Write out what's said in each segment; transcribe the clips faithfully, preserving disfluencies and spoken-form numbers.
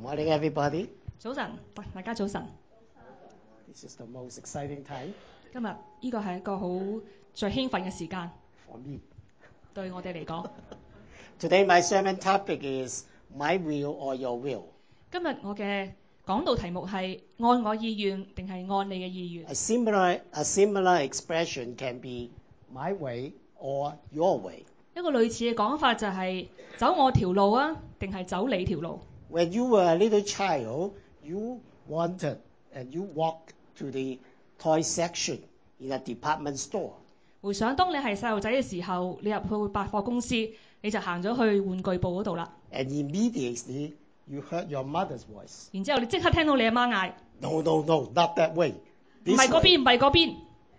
morning, everybody. 早晨，大家早晨。 This is the most exciting time 今日呢個係一個好最興奮嘅時間 for me. 對我哋嚟講。 Today, my sermon topic is my will or your will. 今日我嘅講道題目係按我意願定係按你嘅意願。 A similar, a similar expression can be my way or your way. 一個類似嘅講法就係走我條路啊，定係走你條路。 When you were a little child, you wanted and you walked to the toy section in a department store. 回想當你係細路仔嘅時候，你入去百貨公司，你就行咗去玩具部嗰度啦。 And immediately you heard your mother's voice. 然之後你即刻聽到你阿媽嗌： No, no, no, not that way. 唔係 This 嗰 way. 邊，唔係嗰邊。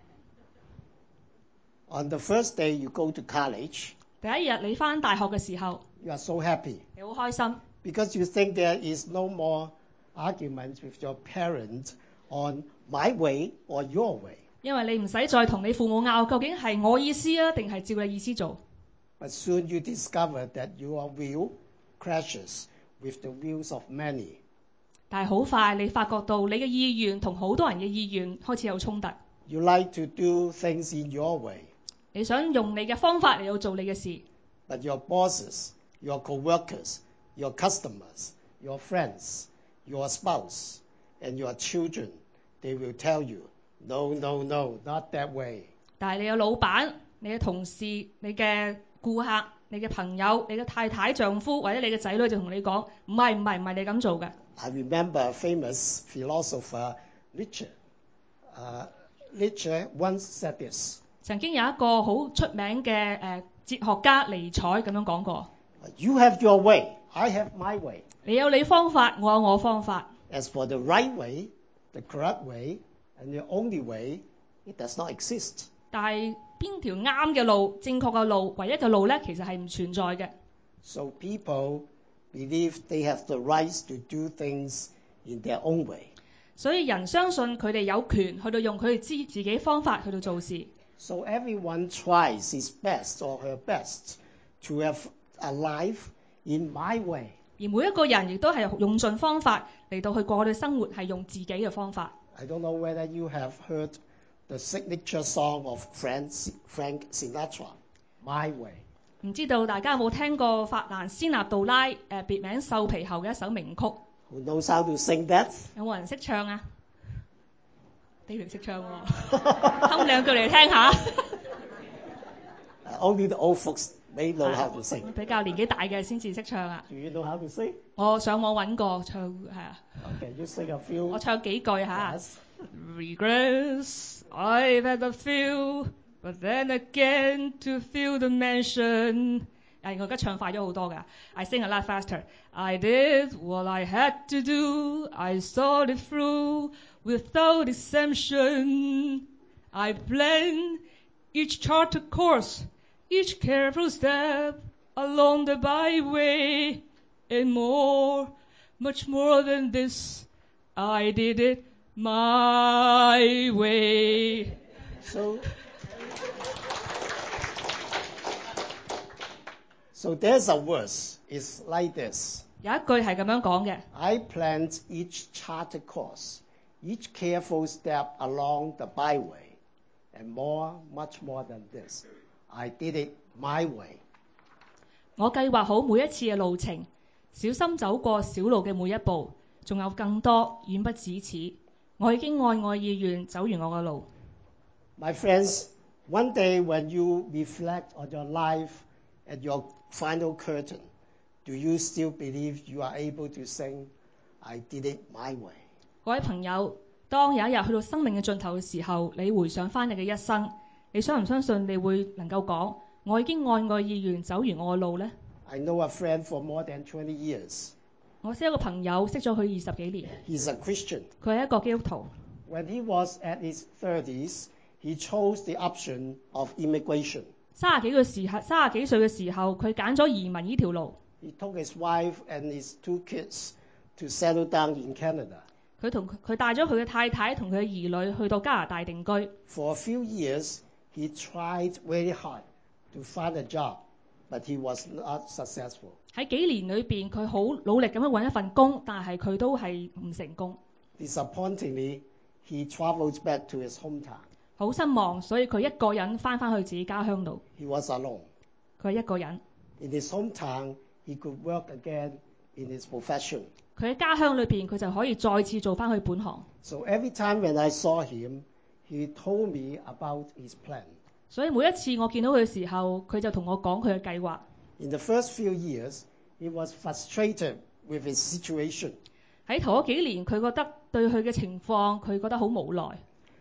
On the first day you go to college, 第一日你返大學嘅時候， you are so happy. 你好開心。 Because you think there is no more argument with your parents on my way or your way. 因為你唔使再同你父母拗，究竟係我意思啊，定係照你意思做。 But soon you discover that your will crashes with the wills of many. 但係好快你發覺到你嘅意願同好多人嘅意願開始有衝突。 You like to do things in your way. 你想用你嘅方法嚟到做你嘅事， But your bosses, your co-workers, your customers, your friends, your spouse, and your children, they will tell you, no, no, no, not that way. 但係你嘅老闆、你嘅同事、你嘅顧客、你嘅朋友、你嘅太太、丈夫或者你嘅仔女就同你講，唔係唔係唔係你咁做嘅。 I remember a famous philosopher, Nietzsche. Uh, Nietzsche once said this. 曾經有一個好出名嘅誒哲學家尼采咁樣講過： You have your way, I have my way. 你有你方法，我有我方法。 As for the right way, the correct way, and the only way, it does not exist. 但係邊條啱嘅路、正確嘅路、唯一嘅路呢，其實係唔存在嘅。 So people believe they have the rights to do things in their own way. 所以人相信佢哋有權去到用佢哋知自己方法去到做事。 So everyone tries his best or her best to have a life in my way. 而每一個人亦都係用盡方法嚟到去過佢哋生活，係用自己嘅方法。 I don't know whether you have heard the signature song of Frank Frank Sinatra, My Way. 唔知道大家有冇聽過法蘭斯納杜拉誒別名瘦皮猴嘅一首名曲？ Who knows how to sing that? 有冇人識唱啊？你唔識唱喎，哼兩句嚟聽下。 Uh, only the old folks may know how to sing. 比較年紀大嘅先至識唱啊。 Do you know how to sing? 我上網揾過唱係啊， Okay, you sing a few. 我唱幾句嚇。 Yes. Regrets, I've had a few, but then again to feel the mention. 誒，我而家唱快咗好多㗎。I sing a lot faster. I did what I had to do. I saw it through without exemption. I planned each charted course, each careful step along the byway, and more, much more than this, I did it my way. So, so there's a verse. It's like this. 有一句係咁樣講嘅。 I planned each charted course, each careful step along the byway, and more, much more than this. I did it my way. 我計劃好每一次嘅路程，小心走過小路嘅每一步，仲有更多，遠不止此。我已經按我意願走完我嘅路。 My friends, one day when you reflect on your life at your final curtain, do you still believe you are able to sing, I did it my way? 各位朋友，當有一日去到生命嘅盡頭嘅時候，你回想翻你嘅一生，你相唔相信你會能夠講，我已經按我意願走完我嘅路呢？ I know a friend for more than twenty years. 我識一個朋友，識咗佢二十幾年， He's a Christian. 佢係一個基督徒。 When he was at his thirties, he chose the option of immigration. 三十幾個時候，三十幾歲嘅時候，佢揀咗移民呢條路。 He took his wife and his two kids to settle down in Canada. 佢同佢帶咗佢嘅太太同佢嘅兒女去到加拿大定居。 For a few years, he tried very hard to find a job but he was not successful. 喺幾年裏邊，佢好努力咁樣揾一份工，但係佢都係唔成功。 Disappointingly, he travels back to his hometown. 好失望，所以佢一個人翻返去自己家鄉度。 He was alone. 佢係一個人。 In his hometown, he could work again in his profession. 佢喺家鄉裏邊，佢就可以再次做翻佢本行。 So every time when I saw him, he told me about his plan. 所以每一次我見到佢嘅時候，佢就同我講佢嘅計劃。 In the first few years, he was frustrated with his situation. 喺頭嗰幾年，佢覺得對佢嘅情況，佢覺得好無奈。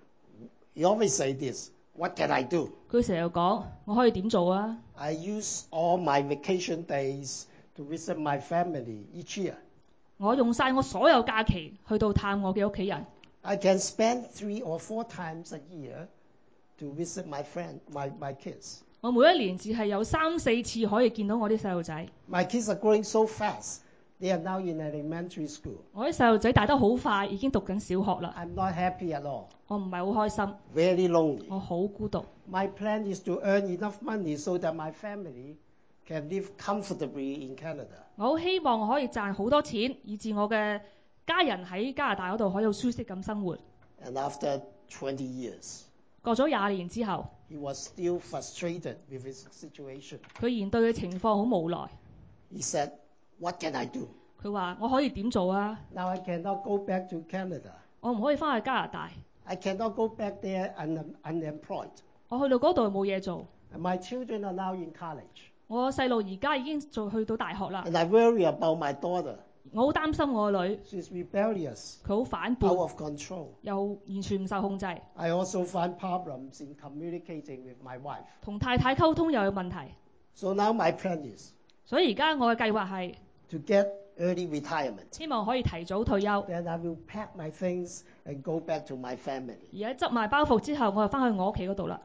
He always say this, "What can I do?" 佢成日講：我可以點做啊 I use all my vacation days to visit my family each year. 我用晒我所有假期去到探我嘅屋企人。 I can spend three or four times a year to visit my friend, my, my kids. 我每一年只係有三四次可以見到我啲細路仔。 My kids are growing so fast. They are now in elementary school. 我啲細路仔大得好快，已經讀緊小學啦。 I'm not happy at all. 我唔係好開心。 Very lonely. 我好孤獨。 My plan is to earn enough money so that my family can live comfortably in Canada. 我好希望我可以賺好多錢，以致我嘅家人喺加拿大嗰度可以舒適咁生活。 And after twenty years, 過咗廿年之後， he was still frustrated with his situation. 佢仍對佢情況好無奈。 He said, "What can I do?" 佢話：我可以點做啊？ Now I cannot go back to Canada. 我唔可以翻去加拿大。 I cannot go back there un- unemployed. 我去到嗰度冇嘢做。 And my children are now in college. 我細路而家已經做去到大學啦。 And I worry about my daughter. 我好擔心我個女， She's rebellious, 佢好反叛， out of control. 又完全唔受控制。 I also find problems in communicating with my wife. 同太太溝通又有問題。 So now my plan is 所以而家我嘅計劃係 to get early retirement. 希望可以提早退休。 Then I will pack my things and go back to my family. 而家執埋包袱之後，我就翻去我屋企嗰度啦。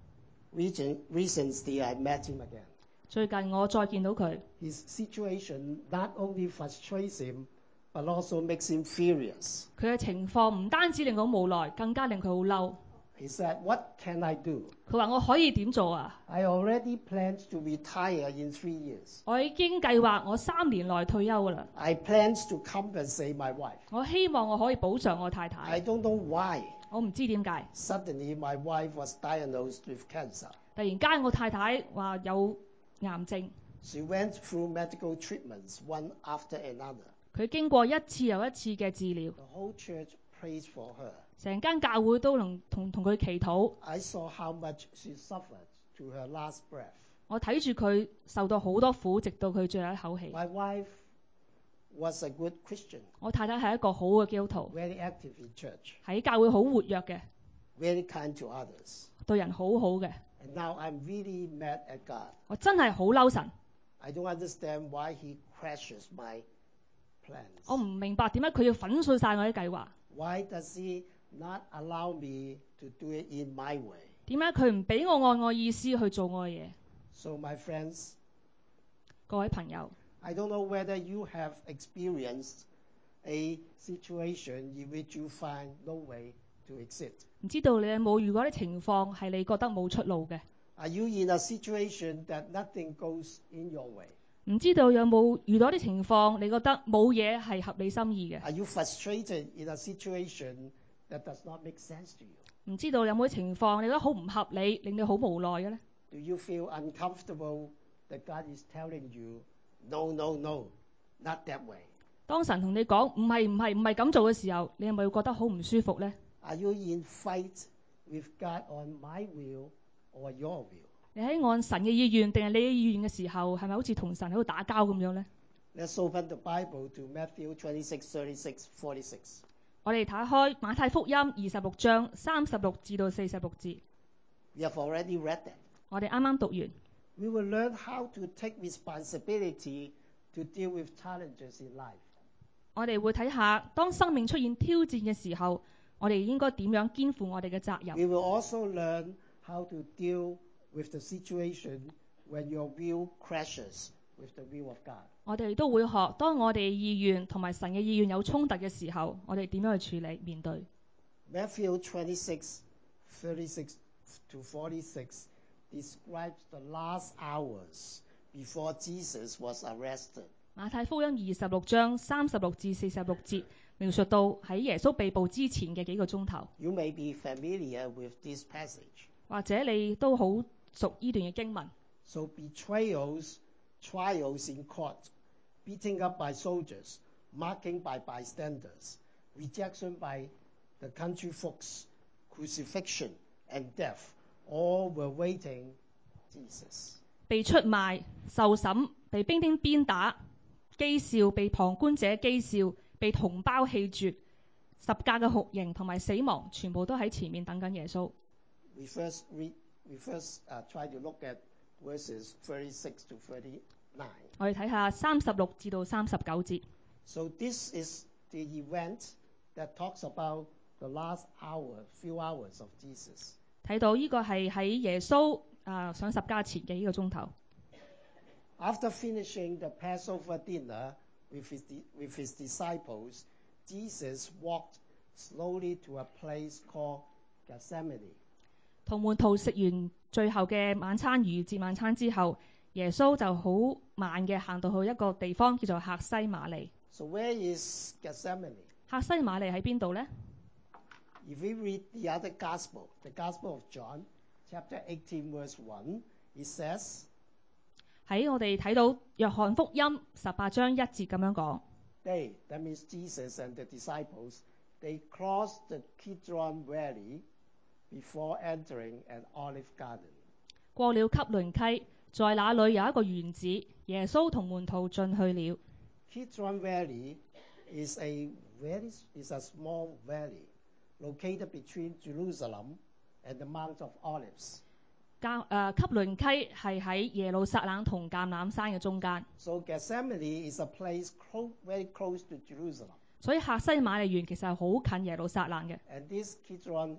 Recent- Recently, I met him again. 最近我再見到佢， His situation not only frustrates him, but also makes him furious. 佢嘅情況唔單止令我無奈，更加令佢好嬲。 He said, "What can I do? 佢話：我可以點做啊？ I already planned to retire in three years. 我已經計劃我三年內退休㗎啦。 I planned to compensate my wife. 我希望我可以補償我太 I 太。 don't know why. 我唔知點解， Suddenly, my wife was diagnosed with cancer. 突然間我太太話有癌症。 She went through medical treatments, one after another. 佢經過一次又一次嘅治療， The whole church prays for her. 成間教會都能同同佢祈禱。 I saw how much she suffered to her last breath. 我睇住佢受到好多苦，直到佢最後一口氣。 My wife was a good Christian, 我太太係一個好嘅基督徒， very active in church, 喺教會好活躍嘅， very kind to others. 對人好好嘅。 And now I'm really mad at God. 我真係好嬲神， I don't understand why he crashes my plans. 我唔明白點解佢要粉碎晒我啲計劃， Why does he not allow me to do it in my way? 點解佢唔俾我按我意思去做我嘅嘢？ So my friends, 各位朋友， I don't know whether you have experienced a situation in which you find no way to exit. 唔知道你有冇遇過啲情況係你覺得冇出路嘅？ Are you in a situation that nothing goes in your way? 唔知道有冇遇到啲情況，你覺得冇嘢係合你心意嘅？ Are you frustrated in a situation that does not make sense to you? 唔知道有冇啲情況你覺得好唔合理，令你好無奈嘅呢？ Do you feel uncomfortable that God is telling you, no, no, no, not that way? 當神同你講唔係唔係唔係咁做嘅時候，你係咪會覺得好唔舒服呢？ Are you in fight with God on my will or your will? 你喺按神嘅意願定係你嘅意願嘅時候，係咪好似同神喺度打交咁樣呢？ Let's open the Bible to Matthew twenty-six, thirty-six, forty-six. 我哋睇開馬太福音二十六章三十六至到四十六節， We have already read that. 我哋啱啱讀完。 We will learn how to take responsibility to deal with challenges in life. 我哋會睇下，當生命出現挑戰嘅時候，我哋應該點樣肩負我哋嘅責任。 We will also learn how to deal with the situation when your will crashes with the will of God. 我哋都會學，當我哋意願同埋神嘅意願有衝突嘅時候，我哋點樣去處理面對。 Matthew twenty-six, thirty-six to forty-six describes the last hours before Jesus was arrested. 馬太福音二十六章三十六至四十六節描述到喺耶穌被捕之前嘅幾個鐘頭。 You may be familiar with this passage. 或者你都好熟呢段嘅經文。 So betrayals, trials in court, beating up by soldiers, mocking by bystanders, rejection by the country folks, crucifixion and death, all were waiting Jesus. 被出賣、受審、被兵丁鞭打、譏笑、被旁觀者譏笑、被同胞棄絕、十架嘅酷刑同埋死亡，全部都喺前面等緊耶穌。 We first read, we first uh, try to look at verses thirty-six to thirty-nine. 我哋睇下三十六至到三十九節。 So this is the event that talks about the last hour, few hours of Jesus. 睇到呢個係喺耶穌啊上十架前嘅呢個鐘頭。 After finishing the Passover dinner with his, with his disciples, Jesus walked slowly to a place called Gethsemane. 同門徒食完最後嘅晚餐逾節晚餐之後，耶穌就好慢嘅行到去一個地方叫做客西馬尼。 So where is Gethsemane? 客西馬尼喺邊度呢？ If we read the other gospel, the Gospel of John, chapter eighteen, verse one, it says, 喺我哋睇到約翰福音十八章一節咁樣講。 They, that means Jesus and the disciples, they crossed the Kidron Valley before entering an olive garden. 過了汲淪溪，在那裏有一個園子，耶穌同門徒進去了。 Kidron Valley is a very is a small valley located between Jerusalem and the Mount of Olives. 加誒汲淪溪係喺耶路撒冷同橄欖山嘅中間， So Gethsemane is a place close, very close to Jerusalem. 所以客西馬尼園其實係好近耶路撒冷嘅。 And this Kidron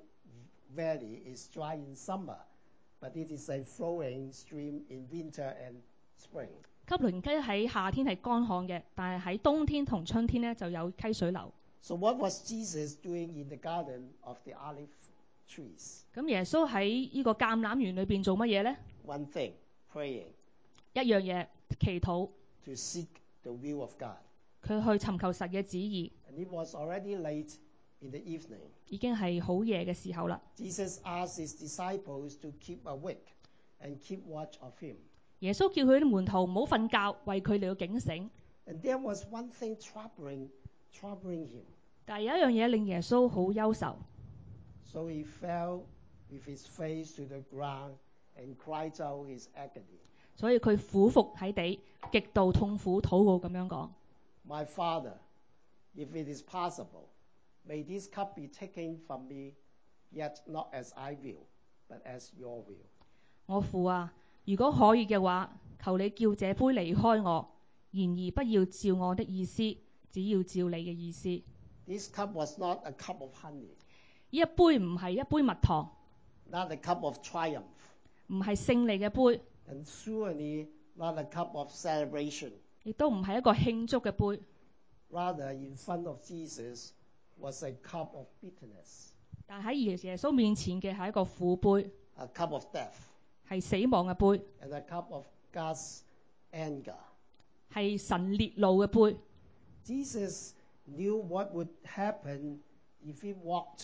Valley is dry in summer, but it is a flowing stream in winter and spring. 汲淪溪喺夏天係乾旱嘅，但係喺冬天同春天呢就有溪水流。 So what was Jesus doing in the garden of the olive trees? 咁耶穌喺呢個橄欖園裏邊做乜嘢呢？ One thing, praying, 一樣嘢，祈禱， to seek the will of God. 佢去尋求神嘅旨意。 And it was already late in the evening. 已經係好夜嘅時候啦。 Jesus asked his disciples to keep awake and keep watch of him. 耶穌叫佢啲門徒唔好瞓覺，為佢哋去警醒。 And there was one thing troubling, troubling him. 但係有一樣嘢令耶穌好憂愁， So he fell with his face to the ground and cried out his agony. 所以佢俯伏喺地，極度痛苦禱告咁樣講： My Father, if it is possible, may this cup be taken from me, yet not as I will, but as your will. 我父啊，如果可以嘅話，求你叫這杯離開我，然而不要照我的意思，只要照你嘅意思。 This cup was not a cup of honey, 呢一杯唔係一杯蜜糖， not a cup of triumph, 唔係勝利嘅杯， and surely not a cup of celebration. 亦都唔係一個慶祝嘅杯。 Rather, in front of Jesus was a cup of bitterness, 但喺耶耶穌面前嘅係一個苦杯， a cup of death, 係死亡嘅杯， and a cup of God's anger. 係神烈怒嘅杯。 Jesus knew what would happen if he walked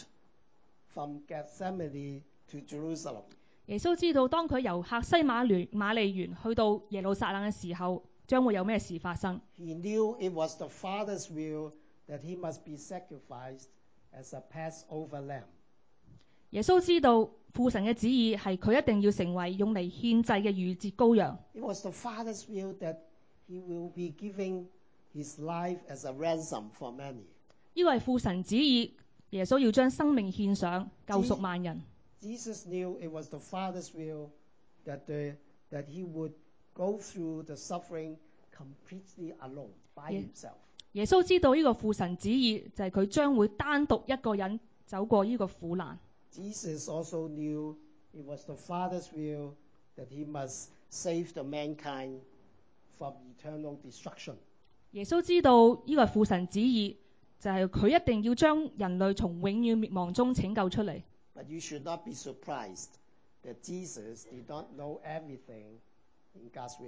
from Gethsemane to Jerusalem. 耶穌知道當佢由客西馬尼馬利園去到耶路撒冷嘅時候，將會有咩事發生。 He knew it was the Father's will that he must be sacrificed as a Passover lamb. 耶穌知道父神嘅旨意係佢一定要成為用嚟獻祭嘅逾節羔羊。 It was the Father's will that he will be giving his life as a ransom for many. 呢個係父神旨意，耶穌要將生命獻上，救贖萬人。 Jesus knew it was the Father's will that, the, that he would go through the suffering completely alone, by Yeah. himself. 耶穌知道呢個父神旨意就係佢將會單獨一個人走過呢個苦難。 Jesus also knew it was the Father's will that he must save the mankind from eternal destruction. 耶穌知道呢個係父神旨意，就係佢一定要將人類從永遠滅亡中拯救出嚟。 But you should not be surprised that Jesus did not know everything in God's will.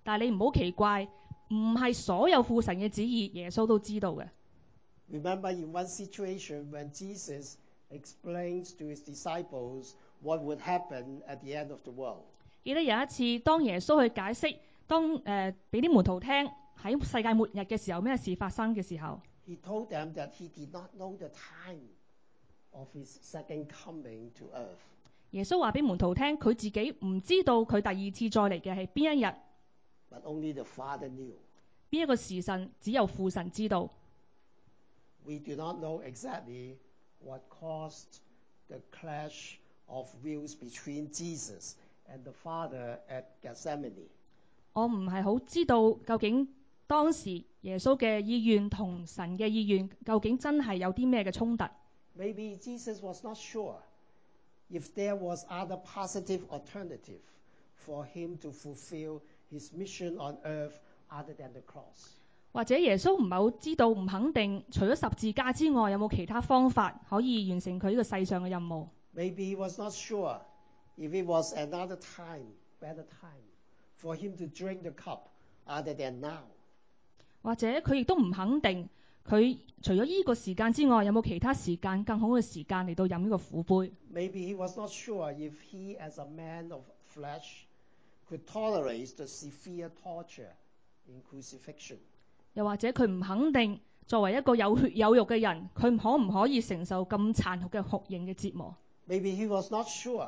但係你唔好奇怪，唔係所有父神嘅旨意耶穌都知道嘅。 Remember in one situation when Jesus explains to his disciples what would happen at the end of the world. 記得有一次，當耶穌去解釋，當誒俾啲門徒聽喺世界末日嘅時候咩事發生嘅時候， He told them that he did not know the time of his second coming to earth. 耶穌話俾門徒聽，佢自己唔知道佢第二次再嚟嘅係邊一日， But only the Father knew. 邊一個時辰，只有父神知道。 We do not know exactly what caused the clash of wills between Jesus and the Father at Gethsemane. 我唔係好知道究竟當時耶穌嘅意願同神嘅意願究竟真係有啲咩嘅衝突。 Maybe Jesus was not sure if there was other positive alternative for him to fulfill his mission on earth other than the cross. 或者耶穌唔係好知道，唔肯定除咗十字架之外有冇其他方法可以完成佢呢個世上嘅任務。 Maybe he was not sure if it was another time, better time, for him to drink the cup other than now. 或者佢亦都唔肯定，佢除咗呢個時間之外有冇其他時間更好嘅時間嚟到飲呢個苦杯。 Maybe he was not sure if he as a man of flesh could tolerate the severe torture in crucifixion. 又或者佢唔肯定，作為一個有血有肉嘅人，佢可唔可以承受咁殘酷嘅酷刑嘅折磨。 Maybe he was not sure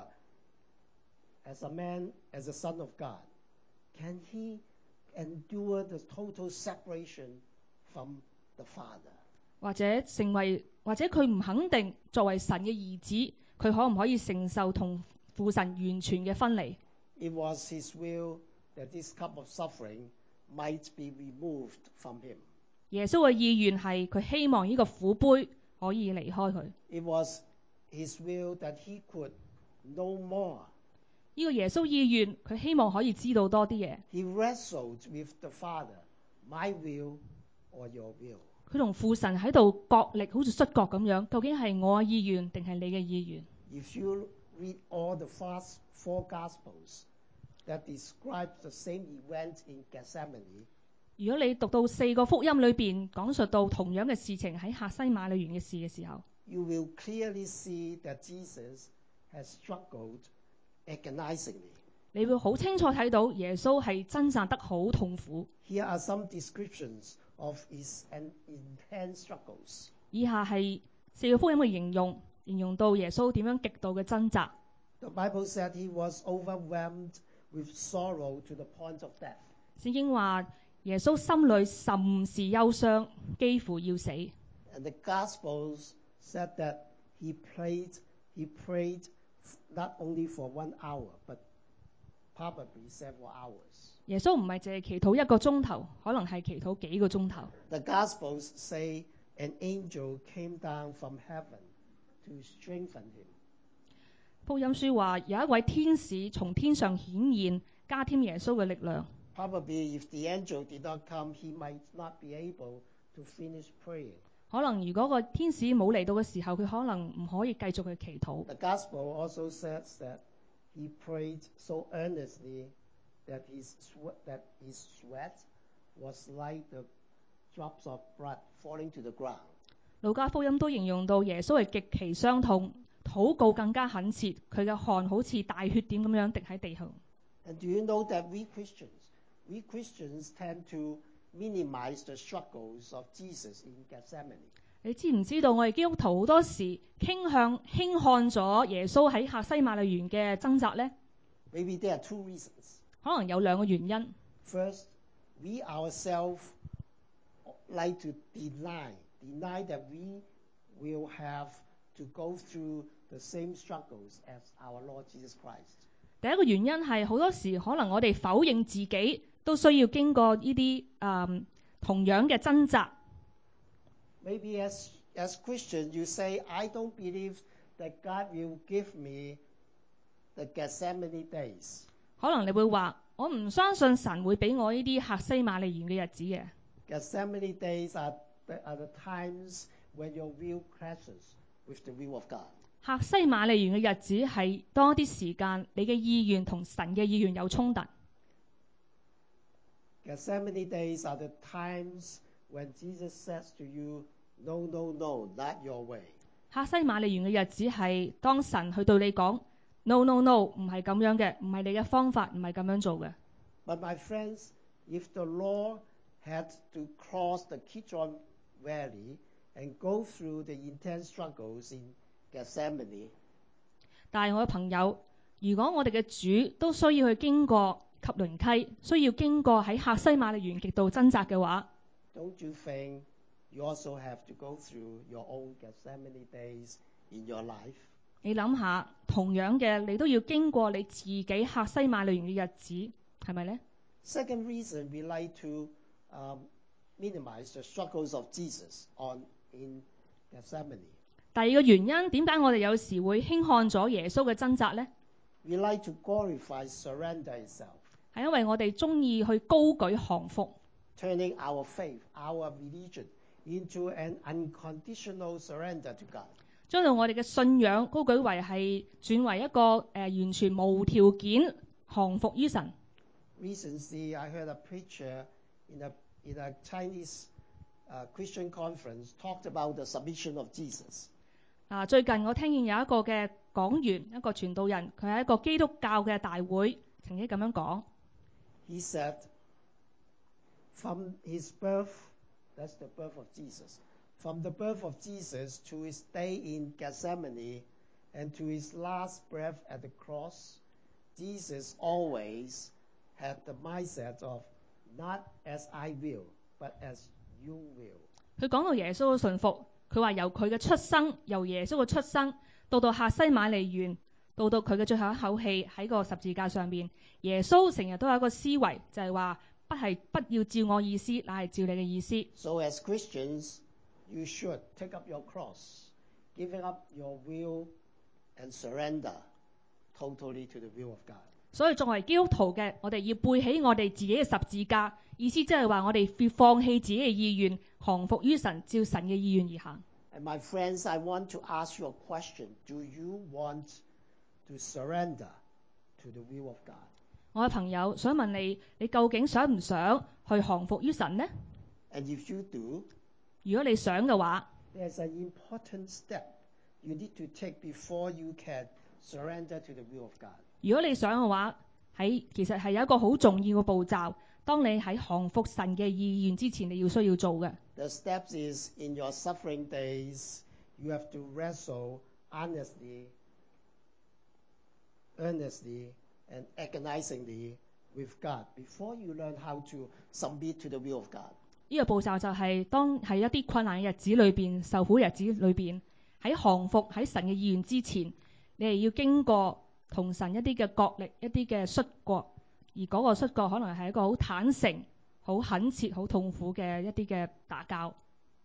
as a man, as a son of God, can he endure the total separation from the Father? 或者成為，或者佢唔肯定，作為神嘅兒子，佢可唔可以承受同父神完全嘅分離。 It was his will that this cup of suffering might be removed from him. 耶穌嘅意願係佢希望呢個苦杯可以離開佢。 It was his will that he could know more. 呢個耶穌意願，佢希望可以知道多啲嘢。 He wrestled with the Father, my will or your will. 佢同父神喺度角力，好似摔角咁樣，究竟係我嘅意願定係你嘅意願？ If you read all the fast four Gospels that describe the same event in Gethsemane, 如果你讀到四個福音裏邊講述到同樣嘅事情喺客西馬尼園嘅事嘅時候， you will clearly see that Jesus has struggled agonizingly. 你會好清楚睇到耶穌係掙扎得好痛苦。 Here are some descriptions of his intense struggles. 以下係四個福音嘅形容，形容到耶穌點樣極度嘅掙扎。 The Bible said he was overwhelmed with sorrow to the point of death. 聖經話耶穌心裏甚是憂傷，幾乎要死。 And the Gospels said that he prayed, he prayed not only for one hour, but probably several hours. 耶穌唔係淨係祈禱一個鐘頭，可能係祈禱幾個鐘頭。 The Gospels say an angel came down from heaven to strengthen him. 福音書話有一位天使從天上顯現，加添耶穌嘅力量。 Probably if the angel did not come, he might not be able to finish praying. 可能如果個天使冇嚟到嘅時候，佢可能唔可以繼續去祈禱。 The Gospel also says that he prayed so earnestly that his sweat, that his sweat was like the drops of blood falling to the ground. 路加福音都形容到耶穌係極其傷痛，禱告更加懇切，佢嘅汗好似大血點咁樣滴喺地上。 And do you know that we Christians, we Christians tend to minimize the struggles of Jesus in Gethsemane? 你知唔知道我哋基督徒好多時傾向輕看咗耶穌喺客西馬尼園嘅掙扎呢？ Maybe there are two reasons. 可能有兩個原因。 First, we ourselves like to deny, deny that we will have to go through the same struggles as our Lord Jesus Christ. 第一個原因係好多時可能我哋否認自己都需要經過呢啲誒同樣嘅掙扎。 Maybe as, as Christians, you say, I don't believe that God will give me the Gethsemane days. 可能你會話，我唔相信神會俾我呢啲客西馬尼園嘅日子嘅。 Gethsemane days are the, are the times when your will clashes with the will of God. 客西馬尼園嘅日子係多啲時間，你嘅意願同神嘅意願有衝突。 Gethsemane days are the times when Jesus says to you, no, no, no, not your way. 客西馬尼園嘅日子係當神去對你講 no no no 唔係咁樣嘅，唔係你嘅方法，唔係咁樣做嘅。 But my friends, if the Lord had to cross the Kidron Valley and go through the intense struggles in Gethsemane, 但係我嘅朋友，如果我哋嘅主都需要去經過汲淪溪，需要經過喺客西馬尼園極度掙扎嘅話， don't you think you also have to go through your own Gethsemane days in your life? 你諗下，同樣嘅你都要經過你自己客西馬尼園嘅日子，係咪呢？ Second reason we like to um, minimize the struggles of Jesus on in Gethsemane. 第二個原因，點解我哋有時會輕看咗耶穌嘅掙扎呢？ We like to glorify surrender itself, 係因為我哋中意去高舉降服， turning our faith, our religion into an unconditional surrender to God. 將到我哋嘅信仰高舉為係轉為一個誒、呃、完全無條件降服於神。 Recently, I heard a preacher in a in a Chinese uh, Christian conference talked about the submission of Jesus. 啊，最近我聽見有一個嘅講員，一個傳道人，佢喺一個基督教嘅大會，曾經咁樣講。 He said, from his birth, that's the birth of Jesus, from the birth of Jesus to his day in Gethsemane and to his last breath at the cross, Jesus always had the mindset of not as I will, but as you will. 佢講到耶穌嘅順服，佢話由佢嘅出生，由耶穌嘅出生到到客西馬尼園，到到佢嘅最後一口氣喺個十字架上邊，耶穌成日都有一個思維，就係話不係不要照我意思，乃係照你嘅意思。 So as Christians, you should take up your cross, giving up your will and surrender totally to the will of God. 所以作為基督徒嘅，我哋要背起我哋自己嘅十字架，意思即係話我哋要放棄自己嘅意願，降服於神，照神嘅意願而行。 And my friends, I want to ask you a question. Do you want to surrender to the will of God? 我嘅朋友想問你，你究竟想唔想去降服於神呢？ And if you do, 如果你想嘅話， there's an important step you need to take before you can surrender to the will of God. 如果你想嘅話，喺其實係有一個好重要嘅步驟。當你喺降服神嘅意願之前，你要需要做嘅。 The steps is in your suffering days, you have to wrestle honestly, earnestly, and agonizingly with God before you learn how to submit to the will of God. 呢個步驟就係當喺一啲困難嘅日子裏邊、受苦日子裏邊，喺降服喺神嘅意願之前，你係要經過同神一啲嘅角力、一啲嘅摔角，而嗰個摔角可能係一個好坦誠、好懇切、好痛苦嘅一啲嘅打交。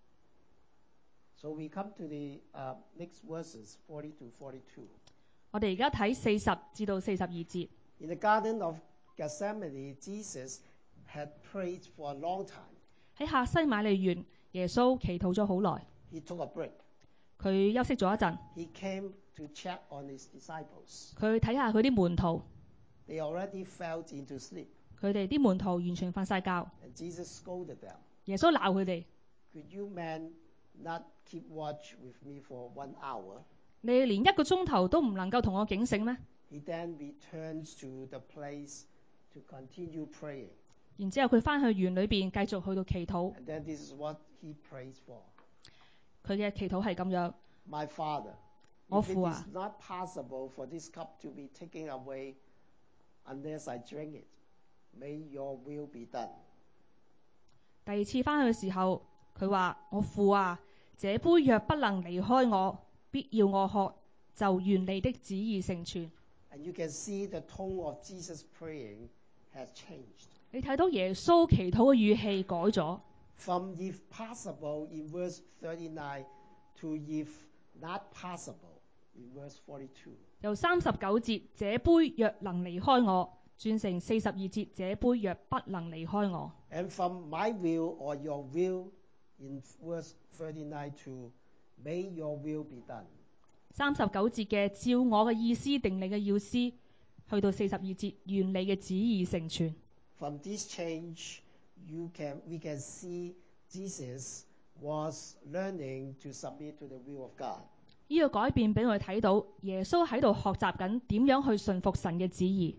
So we come to the uh, next verses, forty to forty-two. 我哋而家睇四十至到四十二節。 In the Garden of Gethsemane, Jesus had prayed for a long time. 喺客西馬尼園，耶穌祈禱咗好耐， He took a break. 佢休息咗一陣， He came to check on his disciples. 佢睇下佢啲門徒， They already fell into sleep. 佢哋啲門徒完全瞓晒覺， And Jesus scolded them. 耶穌鬧佢哋： Could you men not keep watch with me for one hour? 你哋連一個鐘頭都唔能夠同我警醒咩？ He then returns to the place to continue praying. 然之後佢翻去園裏邊繼續去到祈禱， And then this is what he prays for. 佢嘅祈禱係咁樣： My Father, 我 if it 父 is 啊， not possible for this cup to be taken away unless I drink it, may your will be done. 第二次翻去嘅時候，佢話：我父啊，這杯若不能離開我，必要我喝，就願你的旨意成全。 And you can see the tone of Jesus praying has changed. 你睇到耶穌祈禱嘅語氣改咗， From if possible in verse thirty-nine to if not possible in verse forty-two. 由三十九節這杯若能離開我，轉成四十二節這杯若不能離開我。 And from my will or your will in verse thirty-nine to may your will be done. 三十九節嘅照我嘅意思定你嘅要思，去到四十二節願你嘅旨意成全。 From this change, you can we can see Jesus was learning to submit to the will of God. 呢個改變俾我哋睇到，耶穌喺度學習緊點樣去順服神嘅旨意。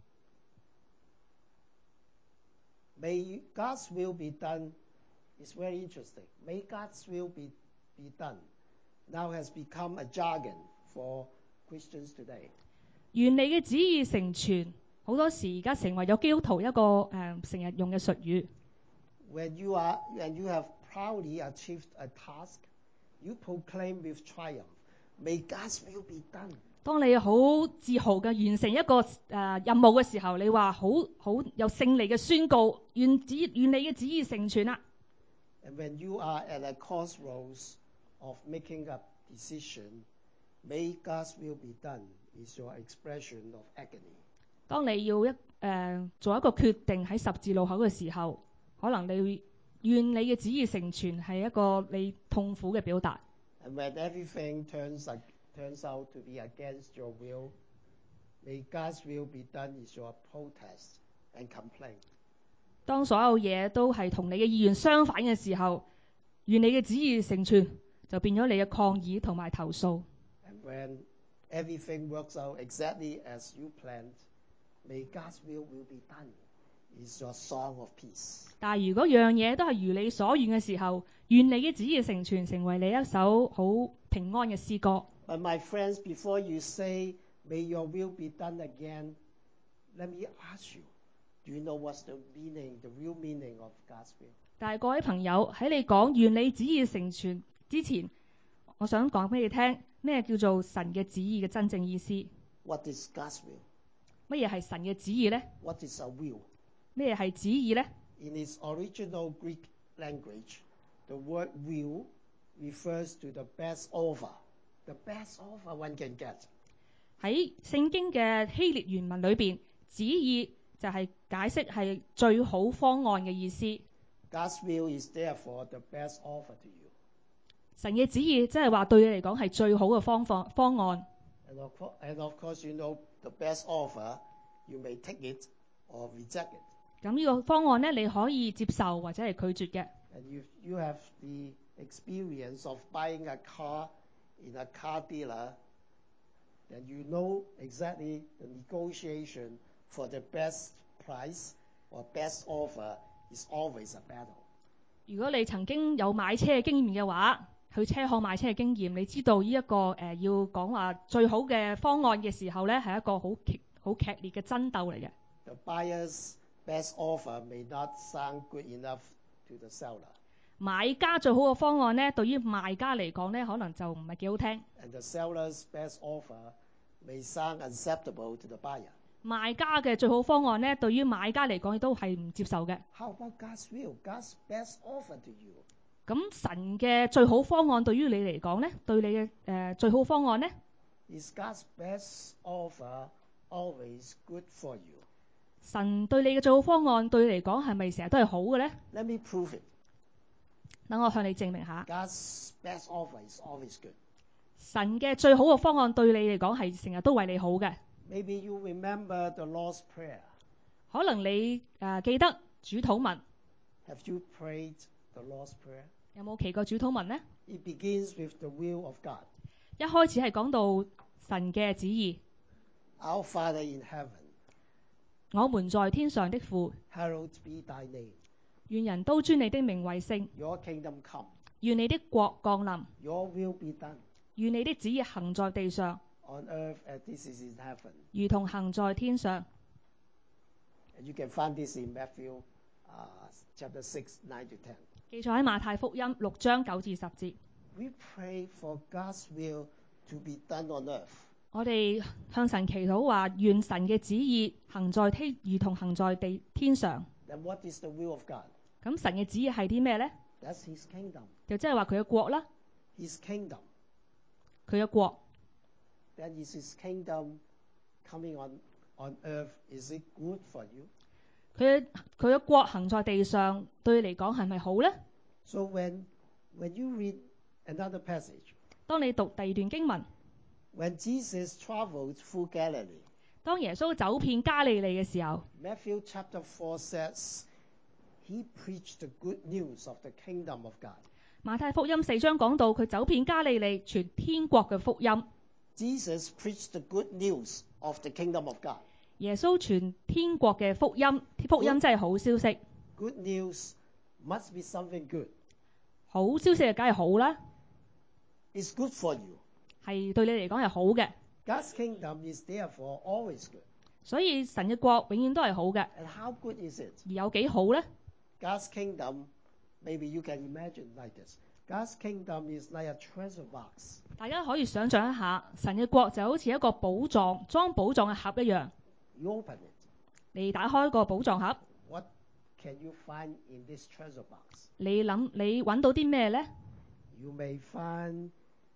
May God's will be done is very interesting. May God's will be, be done now has become a jargon for Christians today. 願你嘅旨意成全，好多時而家成為咗基督徒一個誒成日用嘅術語。 When you are when you have proudly achieved a task, you proclaim with triumph, "May God's will be done." 當你好自豪嘅完成一個誒、呃、任務嘅時候，你話好好有勝利嘅宣告，願旨願你嘅旨意成全啦。 And when you are at a crossroads of making a decision, "May God's will be done" is your expression of agony. 當你要一誒、呃、做一個決定喺十字路口嘅時候，可能你願你嘅旨意成全係一個你痛苦嘅表達。 And when everything turns turns out to be against your will, "May God's will be done" is your protest and complaint. 當所有嘢都係同你嘅意願相反嘅時候，願你嘅旨意成全，就變咗你嘅抗議同埋投訴。 And when everything works out exactly as you planned, "May God's will will be done" is your song of peace. 但係如果樣嘢都係如你所願嘅時候，願你嘅旨意成全，成為你一首好平安嘅詩歌。 But my friends, before you say, "May your will be done" again, let me ask you, do you know what's the meaning, the real meaning of God's will? 但係各位朋友，喺你講願你旨意成全之前，我想講俾你聽，咩叫做神嘅旨意嘅真正意思？ What is God's will? 乜嘢係神嘅旨意呢？ What is a will? 咩係旨意呢？ In its original Greek language, the word will refers to the best offer, the best offer one can get. 喺聖經嘅希臘原文裏邊，旨意就係解釋係最好方案嘅意思。 God's will is therefore the best offer to you. 神嘅旨意即係話對你嚟講係最好嘅方法方案。 And of, course, and of course, you know the best offer, you may take it or reject it. 咁呢個方案呢，你可以接受或者係拒絕嘅。 And if you have the experience of buying a car in a car dealer, then you know exactly the negotiation for the best price or best offer is always a battle. 如果你曾經有買車嘅經驗嘅話，去車行買車嘅經驗，你知道呢、這、一個誒、呃、要講話最好嘅方案嘅時候呢，係一個好劇好劇烈嘅爭鬥嚟嘅。 The buyer's best offer may not sound good enough to the seller. 買家最好嘅方案呢，對於賣家嚟講呢，可能就唔係幾好聽。 And the seller's best offer may sound acceptable to the buyer. 賣家嘅最好方案呢，對於買家嚟講亦都係唔接受嘅。 How about God's will? God's best offer to you? 咁神嘅最好方案對於你嚟講呢，對你嘅誒、呃、最好方案呢？ Is God's best offer always good for you? 神對你嘅最好方案對你嚟講係咪成日都係好嘅呢？ Let me prove it. 等我向你證明下。 God's best offer is always good. 神嘅最好嘅方案對你嚟講係成日都為你好嘅。 Maybe you remember the Lord's Prayer. 可能你誒、呃、記得主禱文。 Have you prayed the Lord's Prayer? 有冇祈過主禱文呢？ It begins with the will of God. 一開始係講到神嘅旨意。 Our Father in heaven, 我們在天上的父， hallowed be thy name. 願人都尊你的名為聖。 Your kingdom come. 願你的國降臨。 Your will be done 願你的旨意行在地上， on earth as this is in heaven. 如同行在天上。 And you can find this in Matthew uh, chapter six, nine to ten. 記載喺馬太福音六章九至十節。 We pray for God's will to be done on earth. 我哋向神祈禱話，願神嘅旨意行在天，如同行在地天上。 Then what is the will of God? 咁神嘅旨意係啲咩呢？ That's His kingdom. 就即係話佢嘅國啦， His kingdom. 佢嘅國。 Then is His kingdom coming on, on earth. Is it good for you? 佢佢嘅國行在地上，對你嚟講係咪好呢？ So when, when you read another passage, 當你讀第二段經文， when Jesus traveled through Galilee, 當耶穌走遍加利利嘅時候， Matthew chapter four says he preached the good news of the kingdom of God. 馬太福音四章講到佢走遍加利利傳天國嘅福音。 Jesus preached the good news of the kingdom of God. 耶穌傳天國嘅福音，福音真係好消息。 Good news must be something good. 好消息就梗係好啦， It's good for you. 係對你嚟講係好嘅。 God's kingdom is therefore always good. 所以神嘅國永遠都係好嘅。 And how good is it? 而有幾好呢？ God's kingdom, maybe you can imagine like this. God's kingdom is like a treasure box. 大家可以想像一下，神嘅國就好似一個寶藏，裝寶藏嘅盒一樣。 You open it. 你打開個寶藏盒， What can you find in this treasure box? 你諗你揾到啲咩呢？ You may find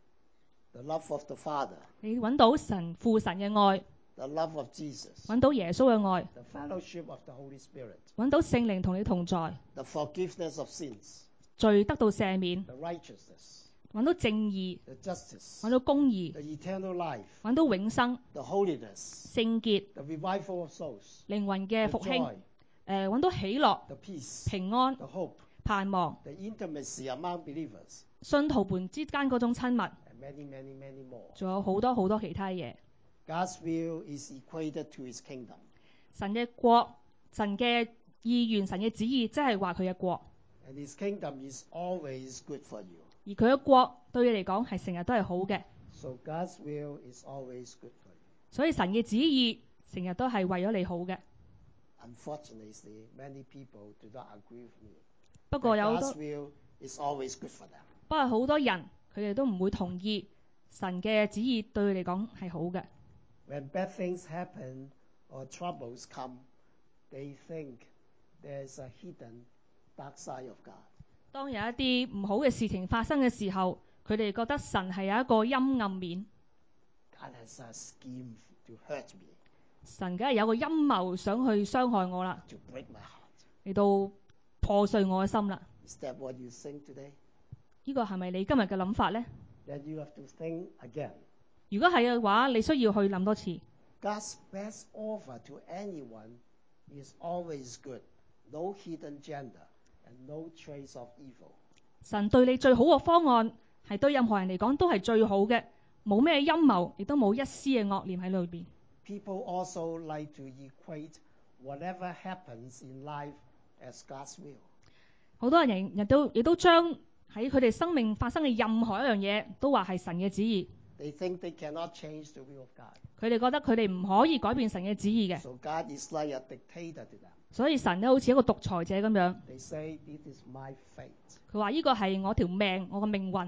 the love of the Father, 你揾到神父神嘅愛， the love of Jesus, 揾到耶穌嘅愛， the fellowship of the Holy Spirit, 揾到聖靈同你同在， the forgiveness of sins, 罪得到赦免， the righteousness, 揾到正義， the justice, 揾到公義， the eternal life, 揾到永生、 the holiness, 聖潔、 the revival of souls, 靈魂嘅 the 復興， joy, 誒揾到喜樂、 the peace, 平安、 the hope, 盼望， the intimacy among believers, 信徒們之間嗰種親密， and many, many, many more. 仲有好多好多其他嘢。 God's will is equated to his kingdom. 神嘅國、神嘅意願、神嘅旨意，即係話佢嘅國。 And his kingdom is always good for you. 而佢嘅國對你嚟講係成日都係好嘅， So God's will is always good for you. 所以神嘅旨意成日都係為咗你好嘅。 Unfortunately, many people do not agree with me. 不過 That 有好 God's 多， will is always good for them. 不過好多人佢哋都唔會同意神嘅旨意對佢嚟講係好嘅。 When bad things happen or troubles come, they think there's a hidden dark side of God. 當有一啲唔好嘅事情發生嘅時候，佢哋覺得神係有一個陰暗面， God has a scheme to hurt me, 神梗係有個陰謀想去傷害我啦， to break my heart. 嚟到破碎我嘅心啦。 Is that what you think today? 呢個係咪你今日嘅諗法呢？ Then you have to think again. 如果係嘅話，你需要去諗多次。 God's best offer to anyone is always good. No hidden agenda and no trace of evil. 神對你最好嘅方案係對任何人嚟講都係最好嘅，冇咩陰謀，亦都冇一絲嘅惡念喺裏邊。 People also like to equate whatever happens in life as God's will. 好多人亦都亦都將喺佢哋生命發生嘅任何一樣嘢都話係神嘅旨意。 They think they cannot change the will of God. 佢哋覺得佢哋唔可以改變神嘅旨意嘅， So God is like a dictator to them. 所以神咧好似一個獨裁者咁樣。 They say, this is my fate. 佢話呢個係我條命，我嘅命運。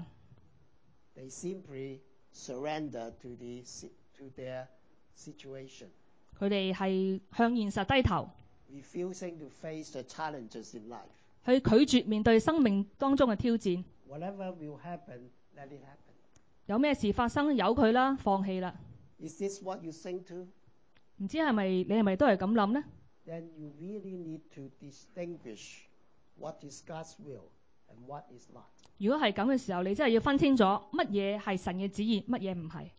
They simply surrender to, the, to their situation, 佢哋係向現實低頭， refusing to face the challenges in life. 去拒絕面對生命當中嘅挑戰。 Whatever will happen, let it happen. 有咩事發生，由佢啦，放棄啦。 Is this what you think too? 唔知係咪你係咪都係咁諗呢？ Then you really need to distinguish what is God's will and what is not. 如果係咁嘅時候，你真係要分清楚乜嘢係神嘅旨意，乜嘢唔係。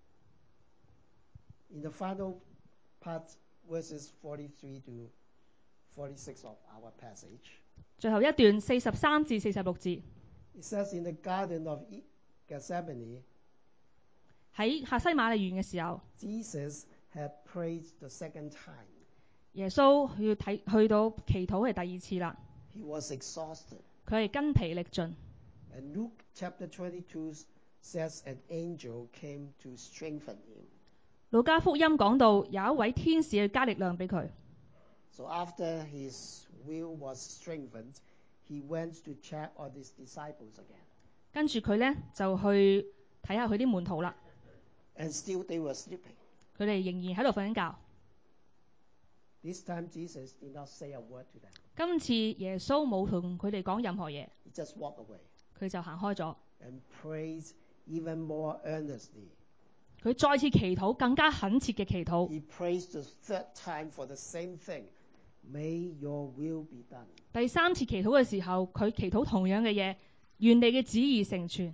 In the final part, verses forty-three to forty-six of our passage, 最後一段四十三至四十六節， it says, in the Garden of Gethsemane, 喺客西馬尼園嘅時候， Jesus had prayed the second time. 耶穌要睇去到祈禱係第二次啦， He was exhausted. 佢係筋疲力盡。 And Luke chapter twenty-two says an angel came to strengthen him. 路加福音講到有一位天使去加力量俾佢， So after his will was strengthened, he went to check on his disciples again. 跟住佢呢就去睇下佢啲門徒啦， And still they were sleeping. 佢哋仍然喺度瞓緊覺。 This time Jesus did not say a word to them. 今次耶穌冇同佢哋講任何嘢， He just walked away 佢就行開咗。 and prayed even more earnestly. 佢再次祈禱，更加懇切嘅祈禱。 He prays the third time for the same thing. May your will be done. 第三次祈禱嘅時候，佢祈禱同樣嘅嘢，願你嘅旨意成全。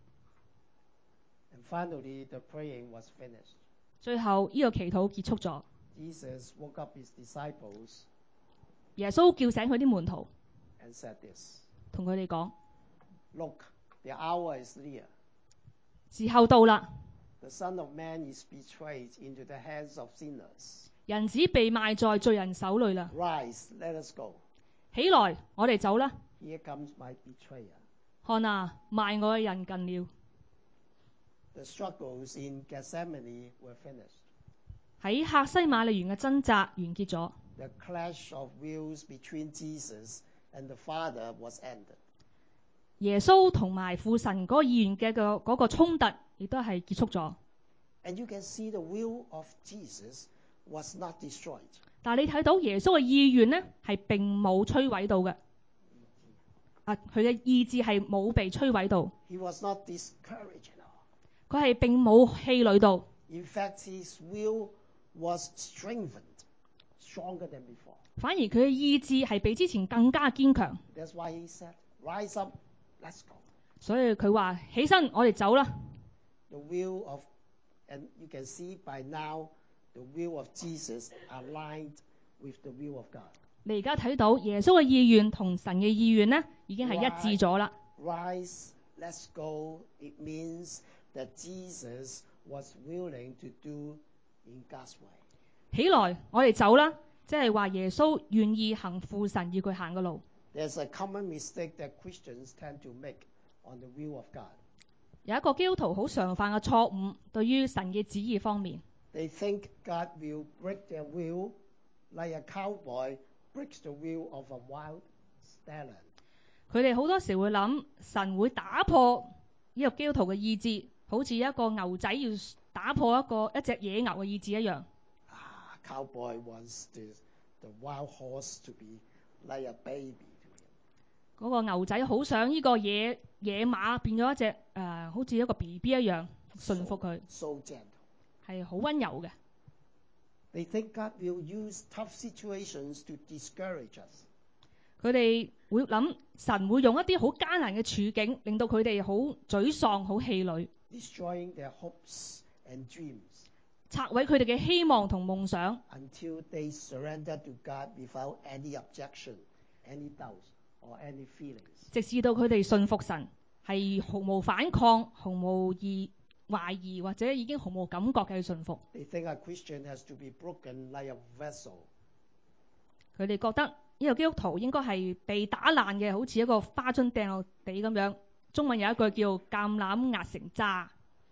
And finally, the praying was finished. 最後呢個祈禱結束咗。 Jesus woke up his disciples 耶穌叫醒佢啲門徒， and said this, 同佢哋講： Look, the hour is near. 時候到啦， The Son of Man is betrayed into the hands of sinners. 人子被賣在罪人手裏啦。 Rise, let us go. 起來，我哋走啦。 Here comes my betrayer. 看啊，賣我嘅人近了。 The struggles in Gethsemane were finished. 喺客西馬利園嘅掙扎完結咗， The clash of wills between Jesus and the Father was ended. 耶穌同埋父神嗰個意願嘅個嗰個衝突亦都係結束咗。 And you can see the will of Jesus was not destroyed. 但係你睇到耶穌嘅意願呢，係並冇摧毀到嘅。啊，佢嘅意志係冇被摧毀到， He was not discouraged at all. 佢係並冇氣餒到。 In fact, his will was strengthened, stronger than before. 反而佢嘅意志係比之前更加堅強。 That's why he said, Rise up, let's go. 所以佢話：起身，我哋走啦。 The will of, and you can see by now, the will of Jesus aligned with the will of God. 你而家睇到耶穌嘅意願同神嘅意願呢，已經係一致咗啦。 Rise, let's go. It means that Jesus was willing to do in God's way. 起來，我哋走啦，即係話耶穌願意行父神要佢行嘅路。 There's a common mistake that Christians tend to make on the will of God. 有一個基督徒好常犯嘅錯誤，對於神嘅旨意方面， They think God will break their will like a cowboy breaks the will of a wild stallion. 佢哋好多時會諗神會打破呢個基督徒嘅意志，好似一個牛仔要打破一個一隻野牛嘅意志一樣。 Ah, cowboy wants the, the wild horse to be like a baby to him. 嗰個牛仔好想呢個野野馬變咗一隻誒、呃，好似一個 B B 一樣，順服佢， So gentle. 係好温柔嘅。 They think God will use tough situations to discourage us. 佢哋會諗神會用一啲好艱難嘅處境，令到佢哋好沮喪、好氣餒， Destroying their hopes and dreams 拆毀佢哋嘅希望同夢想， until they surrender to God without any objection, any doubts, or any feelings. 直至到佢哋信服神，係毫無反抗、毫無疑懷疑或者已經毫無感覺嘅去信服。 They think a Christian has to be broken like a vessel. 佢哋覺得呢個基督徒應該係被打爛嘅，好似一個花樽掟落地咁樣。中文有一句叫橄欖壓成渣，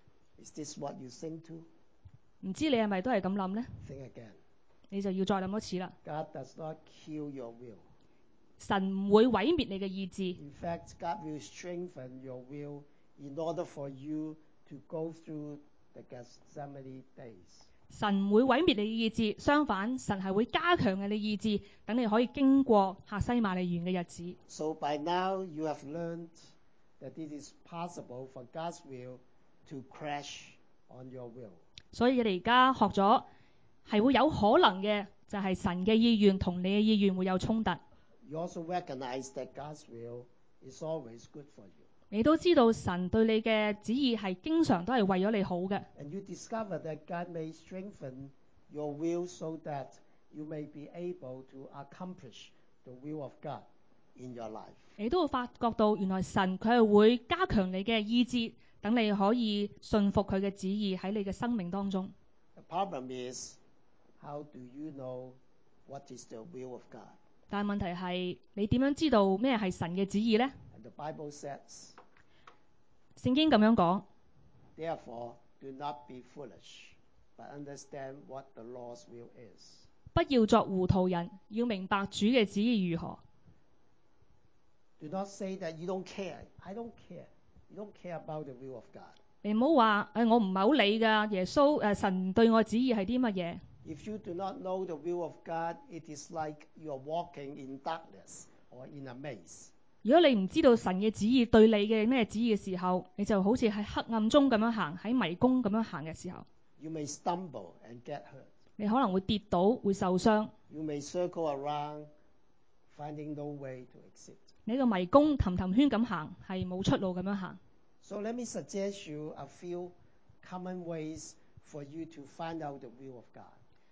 Is this what you think to? 唔知你係咪都係咁諗呢？ Think again. 你就要再諗多次啦。 God does not kill your will. 神唔會毀滅你嘅意志， In fact, God will strengthen your will in order for you to go through the Gethsemane days. 神唔會毀滅你嘅意志，相反，神係會加強嘅你意志，等你可以經過客西馬尼園嘅日子。 So by now you have learned that it is possible for God's will to crash on your will. 所以你而家學咗係會有可能嘅，就係神嘅意願同你嘅意願會有衝突。 You also recognize that God's will is always good for you. 你都知道神對你嘅旨意係經常都係為咗你好嘅。 And you discover that God may strengthen your will so that you may be able to accomplish the will of God in your life. 你都會發覺到原來神佢係會加強你嘅意志，等你可以信服佢嘅旨意喺你嘅生命當中。 The problem is, how do you know what is the will of God? 但係問題係你點樣知道咩係神嘅旨意呢？ And the Bible says, 聖經咁樣講， therefore, do not be foolish, but understand what the Lord's will is. 不要作糊塗人，要明白主嘅旨意如何。 Do not say that you don't care. I don't care. You don't care about the will of God. 你唔好話誒，我唔係好理㗎，耶穌誒、呃、神對我旨意係啲乜嘢？ If you do not know the will of God, it is like you are walking in darkness or in a maze. 如果你唔知道神嘅旨意對你嘅咩旨意嘅時候，你就好似喺黑暗中咁樣行，喺迷宮咁樣行嘅時候， You may stumble and get hurt. 你可能會跌倒，會受傷。 You may circle around, finding no way to exit. 你個迷宮氹氹圈咁行，係冇出路咁樣行。 So let me suggest you a few common ways for you to find out the will of God.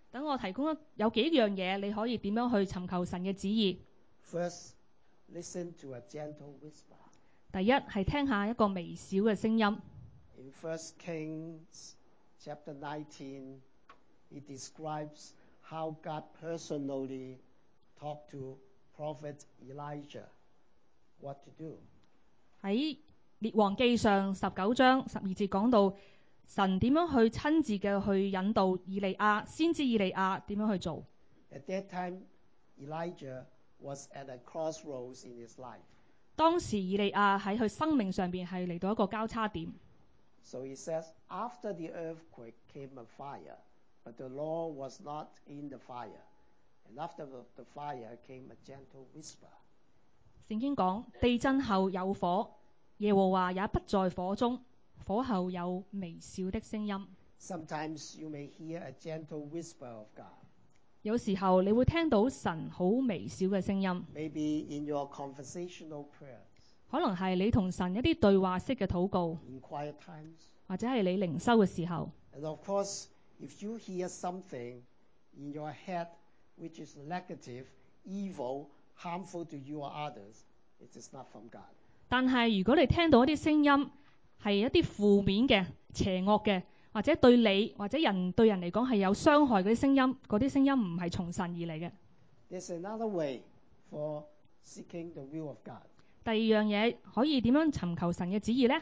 等我提供一有幾樣嘢，你可以點樣去尋求神嘅旨意。 First, listen to a gentle whisper. 第一係聽下一個微小嘅聲音。 In First Kings chapter nineteen, it describes how God personally talked to Prophet Elijah what to do. 喺列王記上十九章十二節講到神點樣去親自嘅去引導以利亞，先知以利亞點樣去做。 At that time, Elijah was at a crossroads in his life. 當時以利亞喺佢生命上邊係嚟到一個交叉點。 So he says, after the earthquake came a fire, but the Lord was not in the fire. And after the, the fire came a gentle whisper. 聖經講地震後有火，耶和華也不在火中，火後有微小的聲音。 Sometimes you may hear a gentle whisper of God. 有時候你會聽到神好微小嘅聲音， Maybe in your conversational prayers, 可能係你同神一啲對話式嘅禱告， in quiet times. 或者係你靈修嘅時候。 And of course, if you hear something in your head which is negative, evil, harmful to you or others, it is not from God. 但係如果你聽到一啲聲音係一啲負面嘅、邪惡嘅，或者對你或者人對人嚟講係有傷害嗰啲聲音，嗰啲聲音唔係從神而嚟嘅。 There's another way for seeking the will of God. 第二樣嘢可以點樣尋求神嘅旨意呢？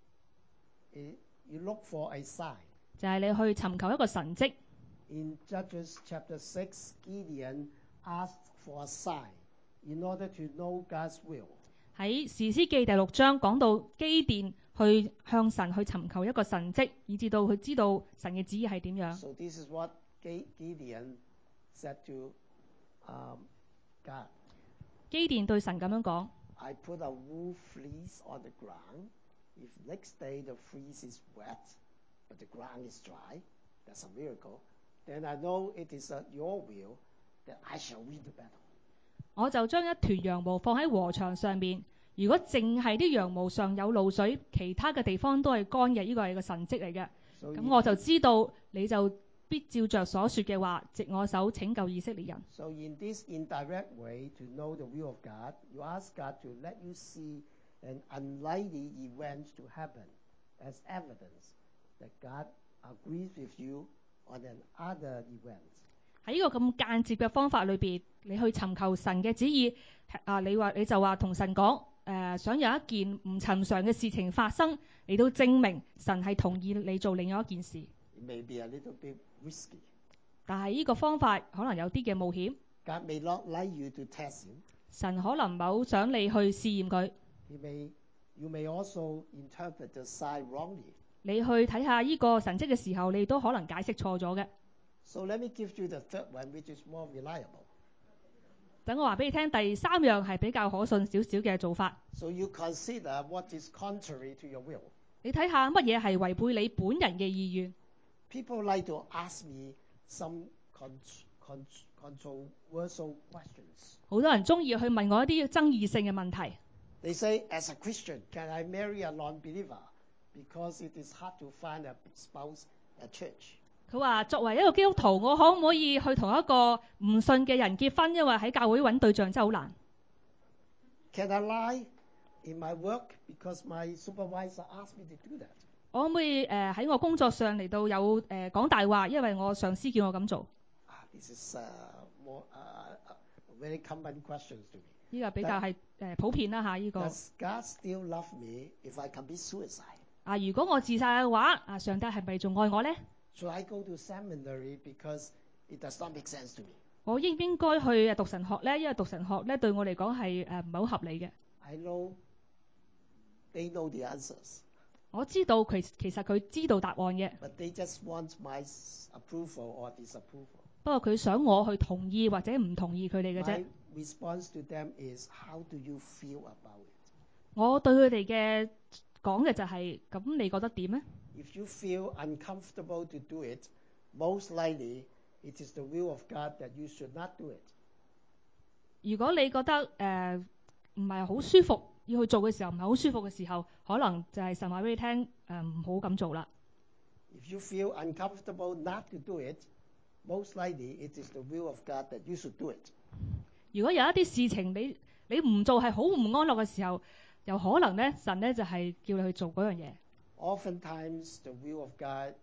You look for a sign. 就係你去尋求一個神蹟。 In Judges chapter six, Gideon asked for a sign in order to know God's will. 喺士師記第六章講到基甸去向神去尋求一個神蹟，以至到佢知道神嘅旨意係點樣。 So this is what Gideon said to um, God. 基甸對神咁樣講： I put a wool fleece on the ground. If next day the fleece is wet, but the ground is dry, that's a miracle. Then I know it is at your will that I shall win the battle. 我就將一團羊毛放喺禾場上面，如果淨係啲羊毛上有露水，其他嘅地方都係乾嘅，呢個係個神蹟嚟嘅。咁 So 我就知道你就必照着所說嘅話，藉我手拯救以色列人。 So in this indirect way to know the will of God, you ask God to let you see an unlikely event to happen as evidence that God agrees with you on another event. 喺呢個咁間接嘅方法裏邊，你去尋求神嘅旨意，啊，你話你就話同神講，誒、呃，想有一件唔尋常嘅事情發生，嚟到證明神係同意你做另外一件事。 It may be a little bit risky. 但係呢個方法可能有啲嘅冒險， God may not like you to test him. 神可能唔係好想你去試驗佢。 He may, you may also interpret the sign wrongly. 你去睇下呢個神蹟嘅時候，你都可能解釋錯咗嘅。 So let me give you the third one, which is more reliable. 等我話俾你聽，第三樣係比較可信少少嘅做法。 So you consider what is contrary to your will. 你睇下乜嘢係違背你本人嘅意願。 People like to ask me some con- con- controversial questions. 好多人中意去問我一啲爭議性嘅問題。 They say, as a Christian, can I marry a non-believer? Because it is hard to find a spouse at church. 佢話作為一個基督徒，我可唔可以去同一個唔信嘅人結婚？因為喺教會揾對象真係好難。 Can I lie in my work because my supervisor asked me to do that? 我可唔可以誒喺、呃、我工作上嚟到有誒、呃、講大話？因為我上司叫我咁做。 Ah, this is uh, more uh, very common questions to me. 呢個比較係誒、呃、普遍啦嚇，呢、這個。 Does God still love me if I commit suicide? 啊，如果我自殺嘅話，啊上帝係咪仲愛我呢？ Should I go to seminary because it does not make sense to me? 我應唔應該去誒讀神學呢？因為讀神學咧對我嚟講係誒唔係好合理嘅。 I know they know the answers, 我知道佢其實佢知道答案嘅， but they just want my approval or disapproval. 不過佢想我去同意或者唔同意佢哋嘅啫。 My response to them is, how do you feel about it? 我對佢哋嘅講嘅就係、是、咁，你覺得點呢？ If you feel uncomfortable to do it, most likely it is the will of God that you should not do it. 如果你覺得誒唔係好舒服，要去做嘅時候唔係好舒服嘅時候，可能就係神話俾你聽誒唔好咁做啦。 If you feel uncomfortable not to do it, most likely it is the will of God that you should do it. 如果有一啲事情你你唔做係好唔安樂嘅時候，有可能咧神咧就係、是、叫你去做嗰樣嘢。 Oftentimes the will of God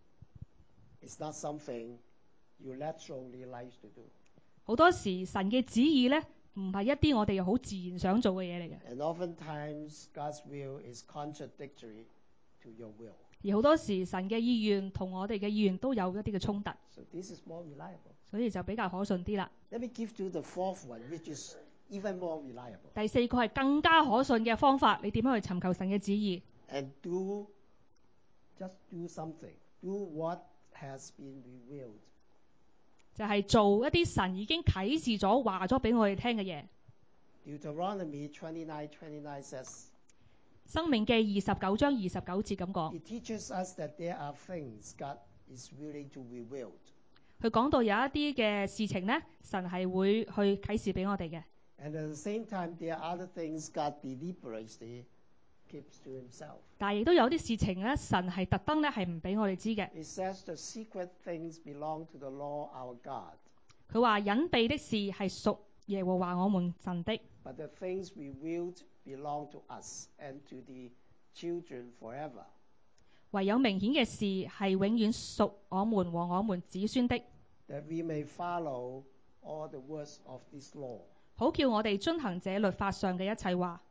is not something you naturally like to do. 好多時神嘅旨意咧唔係一啲我哋好自然想做嘅嘢嚟嘅。 And oftentimes God's will is contradictory to your will. 而好多時神嘅意願同我哋嘅意願都有一啲嘅衝突。 So this is more reliable. 所以就比較可信啲啦。 Let me give you the fourth one, which is even more reliable. 第四個係更加可信嘅方法，你點樣去尋求神嘅旨意 And do, just do something. Do what has been revealed. 就係做一啲神已經啟示咗話咗俾我哋聽嘅嘢。 Deuteronomy twenty-nine twenty-nine says, 申命記二十九章二十九節咁講， It teaches us that there are things God is willing to reveal. 佢講到有一啲嘅事情呢，神係會去啟示俾我哋嘅。 And at the same time, there are other things God deliberately keeps to himself. 但係亦都有啲事情呢，神係特登咧係唔俾我哋知嘅。 It says the secret things belong to the Lord our God. 佢話隱秘的事係屬耶和華我們神的， But the things revealed belong to us and to the children forever. 唯有明顯嘅事係永遠屬我們和我們子孫的， That we may follow all the words of this law. 好叫我哋遵行這律法上嘅一切話。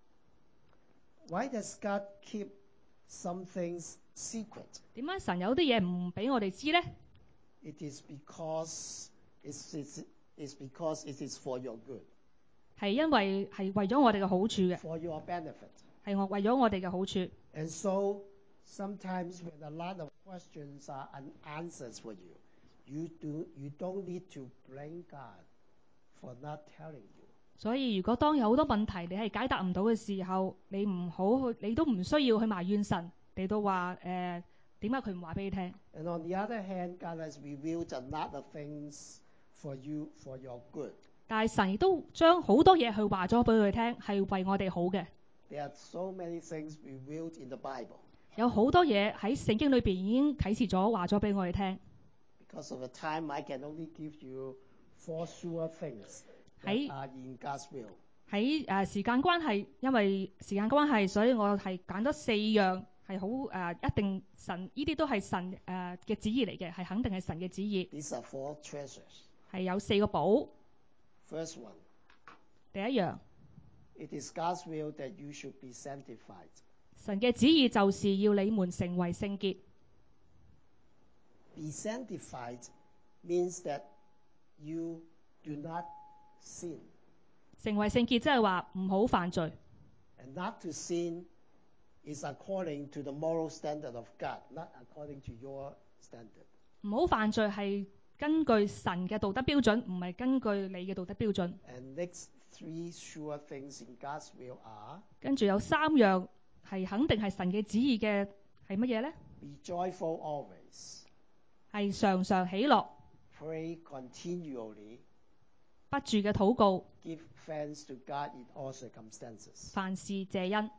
Why does God keep some things secret? 點解神有啲嘢唔俾我哋知呢？ It is because it's, it's, it's because it is for your good, 係因為係為咗我哋嘅好處嘅， for your benefit. 係我為咗我哋嘅好處。 And so sometimes when a lot of questions are unanswered for you, you do you don't need to blame God for not telling you. 所以如果當有好多問題你係解答唔到嘅時候，你唔好去，你都唔需要去埋怨神，嚟到話誒點解佢唔話俾你聽。 And on the other hand, God has revealed a lot of things for you for your good. 但係神亦都將好多嘢去話咗俾佢聽，係為我哋好嘅。 There are so many things revealed in the Bible. 有好多嘢喺聖經裏邊已經啟示咗話咗俾我哋聽。 Because of the time, I can only give you four sure things that 喺 are in God's will. 喺誒時間關係，因為時間關係，所以我係揀咗四樣係好誒一定神呢啲都係神誒嘅旨意嚟嘅，係肯定係神嘅旨意。 These are four treasures. 係有四個寶。 First one, 第一樣， it is God's will that you should be sanctified. 神嘅旨意就是要你們成為聖潔。 Be sanctified means that you do not sin. 成為聖潔即係話唔好犯罪。 And not to sin is according to the moral standard of God, not according to your standard. 唔好犯罪係根據神嘅道德標準，唔係根據你嘅道德標準。 And next three sure things in God's will are, 跟住有三樣係肯定係神嘅旨意嘅係乜嘢呢？ be joyful always, 係常常喜樂， pray continually, 不住嘅禱告， give thanks to God in all circumstances. 凡事謝恩。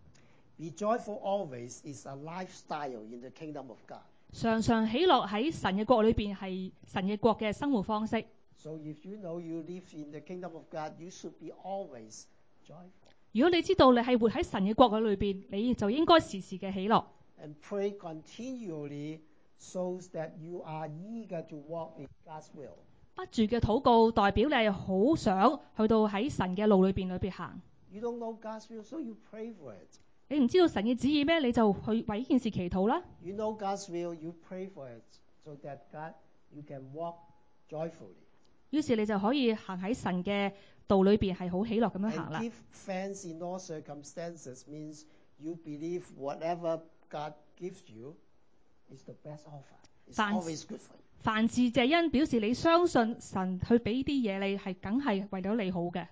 Be joyful always is a lifestyle in the kingdom of God. 常常喜樂喺神嘅國裏邊係神嘅國嘅生活方式。 So if you know you live in the kingdom of God, you should be always joyful. 如果你知道你係活喺神嘅國嘅裏邊，你就應該時時嘅喜樂。 And pray continually shows that you are eager to walk in God's will. 不住嘅禱告代表你係好想去到喺神嘅路裏邊裏邊行。 You don't know God's will, so you pray for it. 你唔知道神嘅旨意咩？你就去為呢件事祈禱啦。 You know God's will, you pray for it so that God, you can walk joyfully. 於是你就可以行喺神嘅道裏邊係好喜樂咁樣 And 行啦。 give thanks in all circumstances means you believe whatever God gives you is the best offer. It's Fans- always good for you. 凡事謝恩表示你相信神去俾啲嘢你係梗係為咗你好嘅。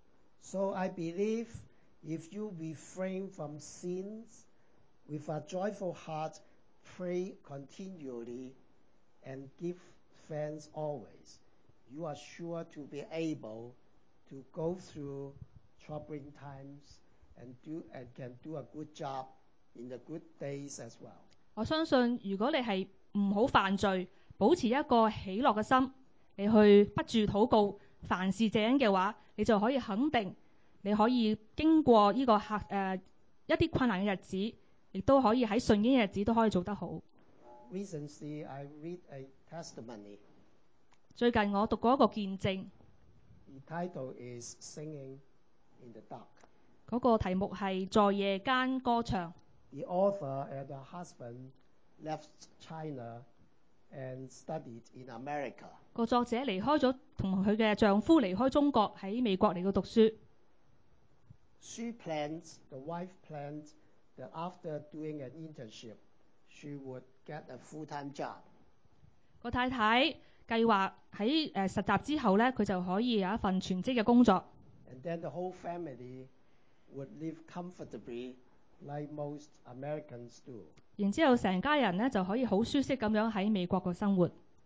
So I believe if you refrain from sins with a joyful heart, pray continually, and give thanks always, you are sure to be able to go through troubling times and do and can do a good job in the good days as well. 我相信如果你係唔好犯罪， 保持一個喜樂嘅心，你去不住禱告，凡事謝恩嘅話，你就可以肯定，你可以經過呢個客誒、呃、一啲困難嘅日子，亦都可以喺順境嘅日子都可以做得好。 Recently, I read a testimony. 最近我讀過一個見證， The title is Singing in the Dark. 嗰個題目係在夜間歌唱。 The author and her husband left China and studied in America. 個作者離開咗，同佢嘅丈夫離開中國，喺美國嚟到讀書。 She planned, the wife planned that after doing an internship, she would get a full-time job. 個太太計劃喺誒實習之後呢，佢就可以有一份全職嘅工作。 And then the whole family would live comfortably like most Americans do. 然之後成家人呢就可以好舒適咁樣喺美國個生活。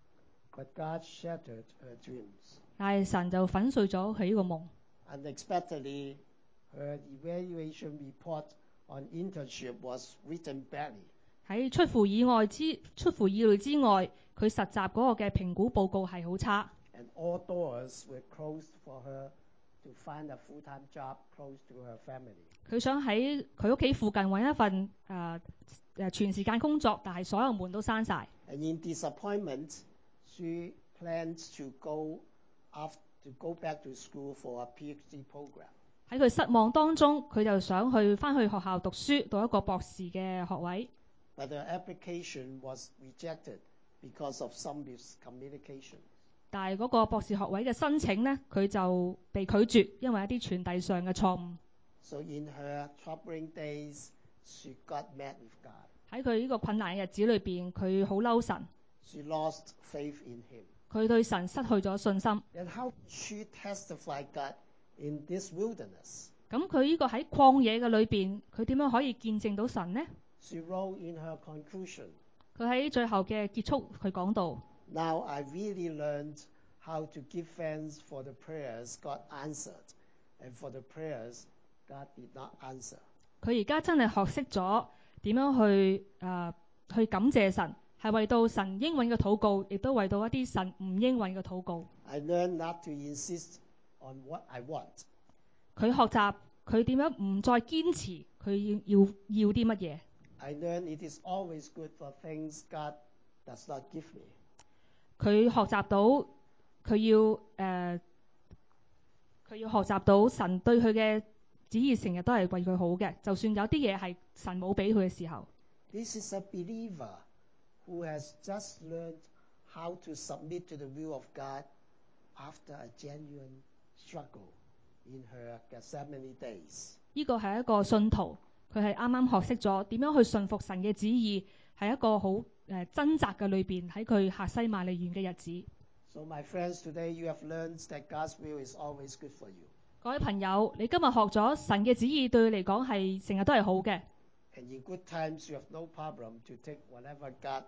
But God shattered her dreams. 但係神就粉碎咗佢呢個夢。 Unexpectedly, her evaluation report on internship was written badly. 喺出乎意外之出乎意料之外，佢實習嗰個嘅評估報告係好差。 And all doors were closed for her to find a full-time job close to her family. 佢想喺佢屋企附近揾一份誒誒全時間工作，但係所有門都閂晒。 And in disappointment, she planned to go after, to go back to school for a PhD program. 喺佢失望當中，佢就想去翻去學校讀書，讀一個博士嘅學位。 But her application was rejected because of some miscommunication. 但係嗰個博士學位嘅申請呢，佢就被拒絕，因為一啲傳遞上嘅錯誤。 So in her troubling days, she got mad with God. 喺佢呢個困難嘅日子裏邊，佢好嬲神。 She lost faith in him. 佢對神失去咗信心。 And how she testified God in this wilderness? 咁佢呢個喺曠野嘅裏邊，佢點樣可以見證到神呢？ She wrote in her conclusion, 佢喺最後嘅結束，佢講到 Now I really learned how to give thanks for the prayers God answered, and for the prayers God did not answer. 佢而家真係學識咗點樣去誒、呃、去感謝神，係為到神應允嘅禱告，亦都為到一啲神唔應允嘅禱告。 I learned not to insist on what I want. 佢學習佢點樣唔再堅持佢要要要啲乜嘢。 I learned it is always good for things God does not give me. 佢學習到佢要誒，佢、呃、要學習到神對佢嘅旨意成日都係為佢好嘅，就算有啲嘢係神冇俾佢嘅時候。 This is a believer who has just learned how to submit to the will of God after a genuine struggle in her Gethsemane days. 呢個係一個信徒，佢係啱啱學識咗點樣去順服神嘅旨意，係一個好誒掙扎嘅裏邊喺佢客西馬尼園嘅日子。 So my friends, today you have learned that God's will is always good for you. 各位朋友，你今日學咗神嘅旨意對你嚟講係成日都係好嘅。 And in good times you have no problem to take whatever God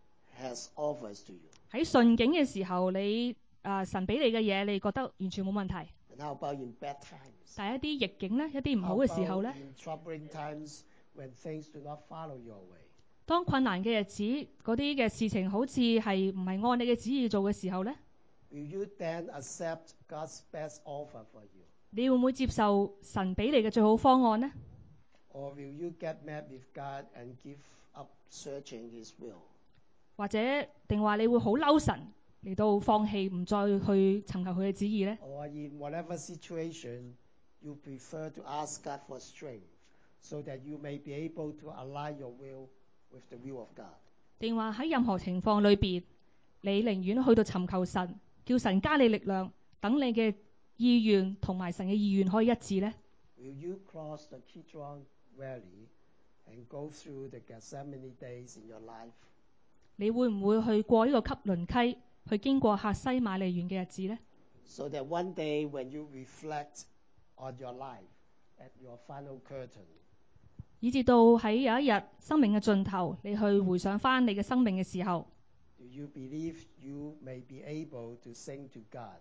has offers to you. 喺順境嘅時候，你誒、呃、神俾你嘅嘢，你覺得完全冇問題。 And how about in bad times? 但係一啲逆境咧，一啲唔好 How 嘅時候咧 about，in troubling times when things do not follow your way? 當困難嘅日子，嗰啲嘅事情好似係唔係按你嘅旨意做嘅時候咧， Will you then accept God's best offer for you? 你會唔會接受神俾你嘅最好方案呢？ Or will you get mad with God and give up searching His will? 或者定話你會好嬲神嚟到放棄，唔再去尋求佢嘅旨意呢？ Or in whatever situation, you prefer to ask God for strength so that you may be able to align your will with the will of God? 定話喺任何情況裏邊，你寧願去到尋求神，叫神加你力量，等你嘅意願同埋神嘅意願可以一致呢？ Will you cross the Kidron Valley and go through the Gethsemane days in your life? 你會唔會去過呢個汲淪溪，去經過客西馬尼園嘅日子呢？ So that one day when you reflect on your life at your final curtain, 以至到喺有一日生命嘅盡頭，你去回想翻你嘅生命嘅時候， do you believe you may be able to sing to God,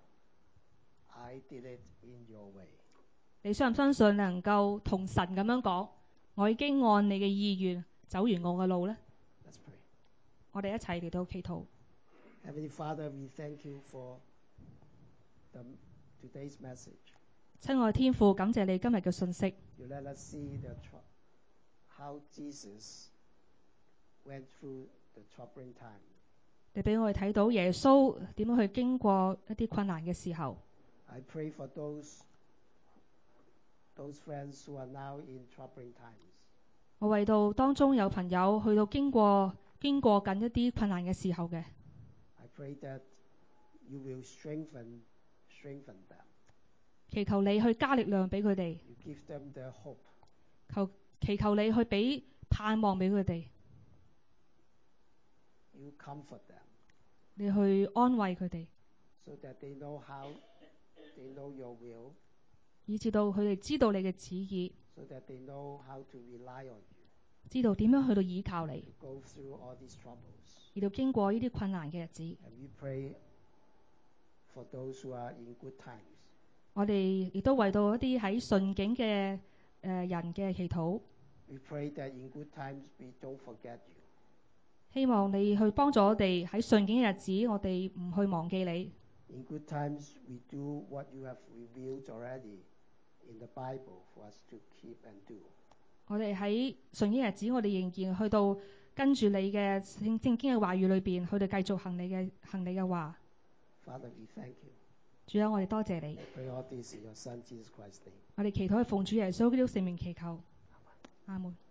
I did it in your way? 你相唔相信能夠同神咁樣講，我已經按你嘅意願走完我嘅路呢？ Let's pray. 我哋一齊嚟到祈禱。 Heavenly Father, we thank you for the, today's message. 親愛天父，感謝你今日嘅信息。 You let us see the tr- how Jesus went through the troubling time. 你俾我哋睇到耶穌點樣去經過一啲困難嘅時候。 I pray for those those friends who are now in troubling times. 我為到當中有朋友去到經過經過緊一啲困難嘅時候嘅， I pray that you will strengthen strengthen them. 祈求你去加力量俾佢哋， You give them the hope. 求祈求你去俾盼望俾佢哋， You comfort them 你去安慰佢哋， so that they know how they know your will, 以至到佢哋知道你嘅旨意， so that they know how to rely on you, 知道點樣去到倚靠你， go through all these troubles. 而到經過呢啲困難嘅日子。 And we pray for those who are in good times. 我哋亦都為到一啲喺順境嘅誒人嘅祈禱， We pray that in good times we don't forget you. 希望你去幫助我哋喺順境嘅日子，我哋唔去忘記你。 In good times we do what you have revealed already in the Bible for us to keep and do. 我哋喺順境日子，我哋仍然去到跟住你嘅聖正經嘅話語裏邊，去到繼續行你嘅行你嘅話。 Father, we thank you. 主啊，我哋多謝你。 Pray all this in your Son Jesus Christ's name. 我哋祈禱係奉主耶穌基督聖名祈求。阿門。